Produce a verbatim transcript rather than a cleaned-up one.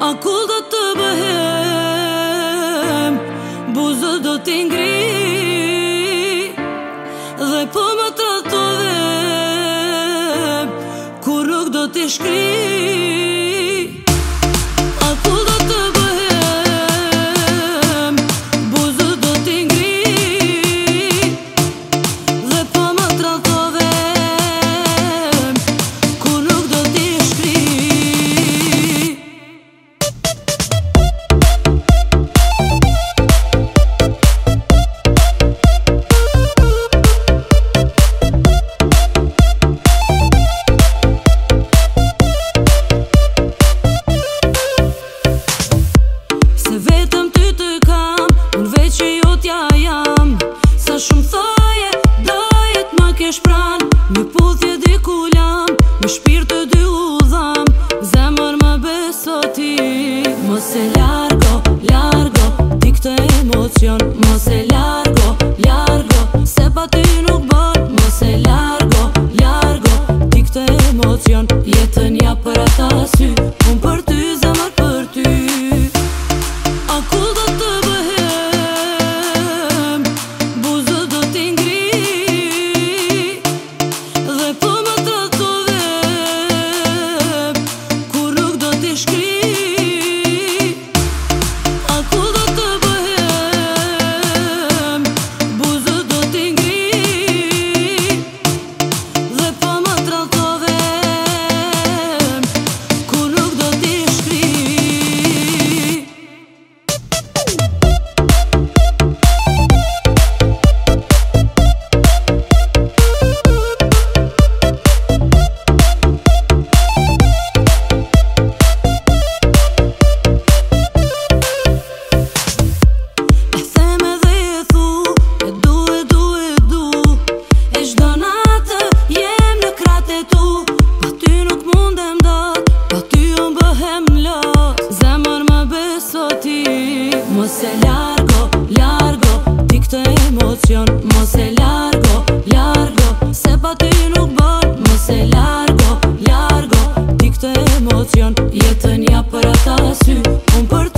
A kull do të bëhem, buzët do t'i ngri, dhe po më tratove, kur nuk do t'i shkri. A kull do të bëhem, buzët do t'i ngri, dhe po më tratove, kur nuk do t'i shkri. Vetëm ty të kam, unë veç që jo t'ja jam. Sa shumë thoje, dojet më kesh pran. Një puthje di ku lam, me shpirt të dy u dham. Zemër më beso ti, mos e largo, largo, ti këtë emocion. Mos e largo, largo, se pa ty nuk bon. Mos e largo, largo, ti këtë emocion. Jetën ja për ata sy, unë për ty, zemër për ty. A kull do të bëhem, buzët do t'i ngri, dhe po më tratove, kur nuk do t'i shkri. A kull do të bëhem, buzët do t'i ngri, dhe po më tratove, kur nuk do t'i shkri. Mos e largo, largo, ti këtë emocion. Mos e largo, largo, se pa ty nuk bon. Mos e largo, largo, ti këtë emocion. Jetën ja për ata sy, unë për